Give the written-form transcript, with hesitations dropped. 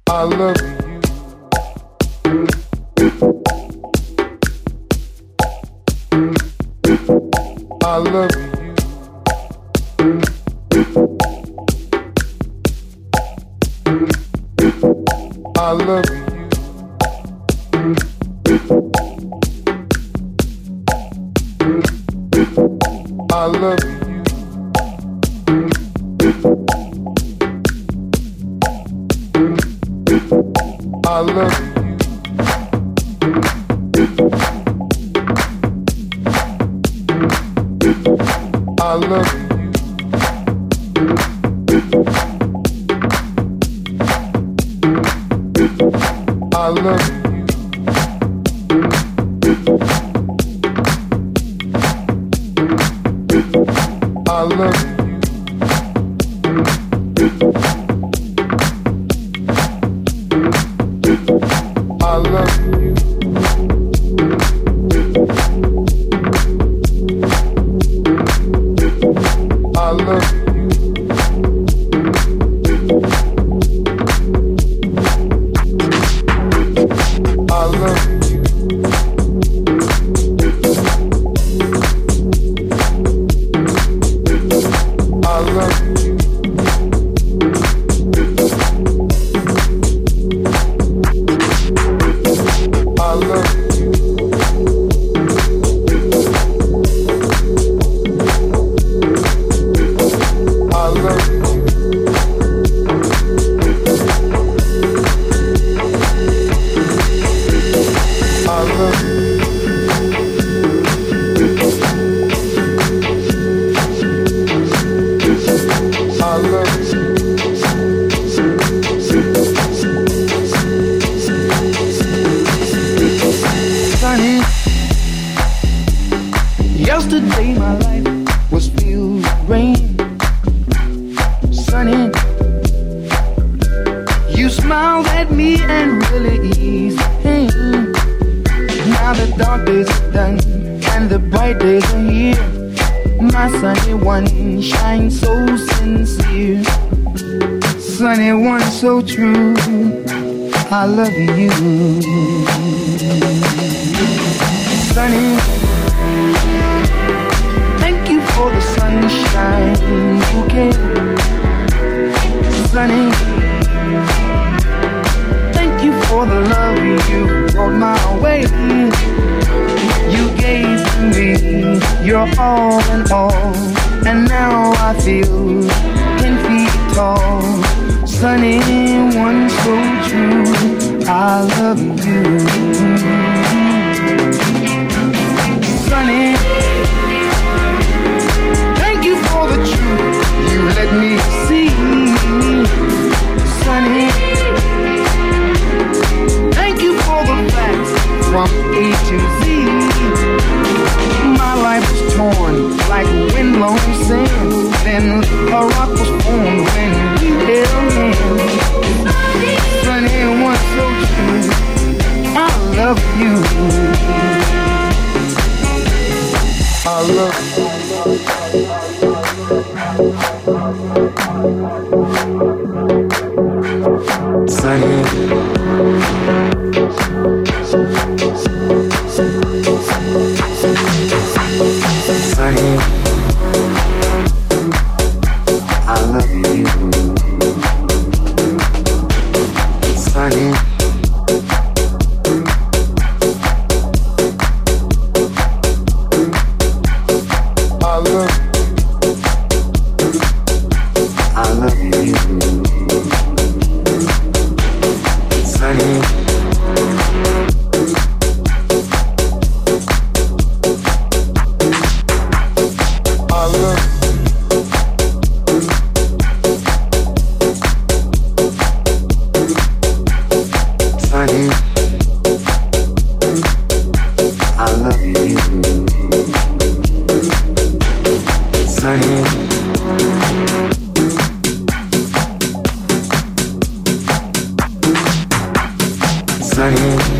I love you. I love you. I love you. I love you. I love you. I love you. I love you. I love you. I love you. I love you. I love you. I love you. I love you. I love you. I love you. I love you. Sunny, yesterday my life was filled with rain. Sunny, you smiled at me and really eased the pain. Now the dark days are done and the bright days are here. My sunny one shines so sincere. Sunny one so true, I love you. Sunny, thank you for the sunshine bouquet. Sunny, thank you for the love you brought my way. You gave to me your all in all, and now I feel 10 feet tall. Sunny, one so true, I love you. Sunny, thank you for the truth you let me see. Sunny, thank you for the facts from A to Z. My life was torn like windblown sand. Then a rock was formed when we held hands. Sunny, one so true, I love you. I love you. Sunny, Sunny, I love you. Sunny, I love you. I love you. Sunny, I love Sunny, I love you. Sunny, Sunny.